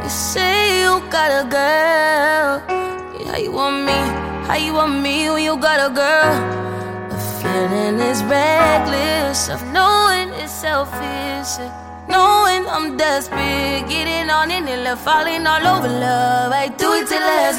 You say you got a girl. Yeah, how you want me? How you want me when you got a girl? The feeling is reckless of knowing it's selfish, knowing I'm desperate, getting on in and left, falling all over love. I do it till last.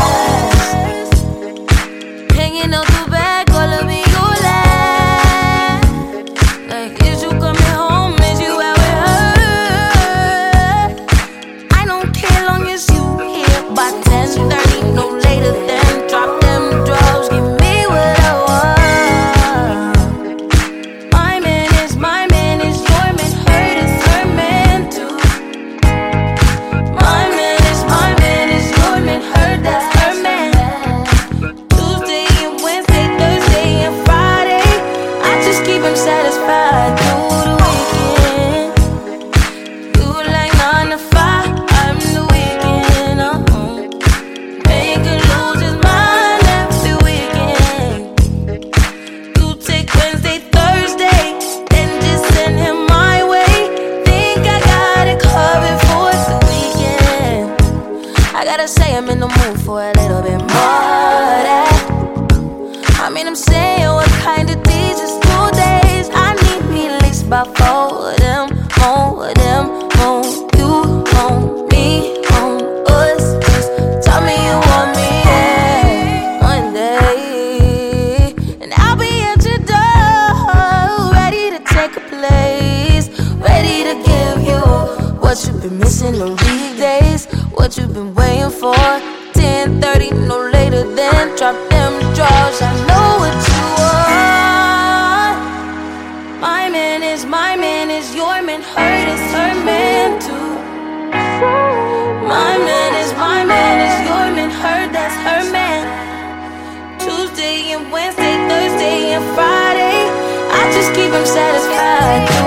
Hanging out the back, all of me, you laugh. Like, is you coming home? Is you out with her? I don't care long as you here by 10:30, no later than drop them drugs, give me what I want. My man is your man, her is her man too. My man is your man, her that's her man. Tuesday and Wednesday, Thursday and Friday, I just keep him satisfied through the weekend. You like 9 to 5, I'm the weekend. Make her lose his mind every weekend. You take Wednesday, Thursday, then just send him my way. Think I got it covered for the weekend. I gotta say I'm in the mood for a little bit more of that. I mean, I'm saying what kind of days is 2 days. I need me at least about 4 of them, more of them, more you, more me, more us. Just tell me you want me, yeah, one day, and I'll be at your door, ready to take a place, ready to give you what you've been missing on weekdays, what you've been waiting for. 10:30, no later than drop them drawers. I know what you want. My man is your man, her is her man too. My man is your man, her that's her man. Tuesday and Wednesday, Thursday and Friday, I just keep him satisfied.